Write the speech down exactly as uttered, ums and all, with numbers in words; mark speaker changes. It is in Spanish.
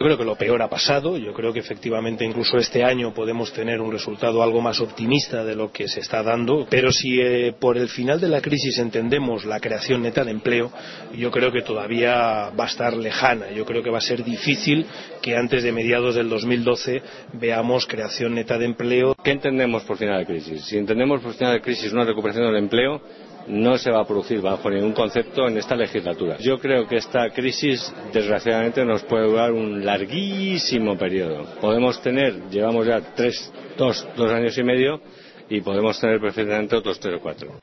Speaker 1: Yo creo que lo peor ha pasado, yo creo que efectivamente incluso este año podemos tener un resultado algo más optimista de lo que se está dando, pero si eh, por el final de la crisis entendemos la creación neta de empleo, yo creo que todavía va a estar lejana, yo creo que va a ser difícil que antes de mediados del dos mil doce veamos creación neta de empleo.
Speaker 2: ¿Qué entendemos por final de crisis? Si entendemos por final de crisis una recuperación del empleo, no se va a producir bajo ningún concepto en esta legislatura. Yo creo que esta crisis, desgraciadamente, nos puede durar un larguísimo periodo. Podemos tener, llevamos ya tres, dos, dos años y medio, y podemos tener perfectamente otros tres o cuatro.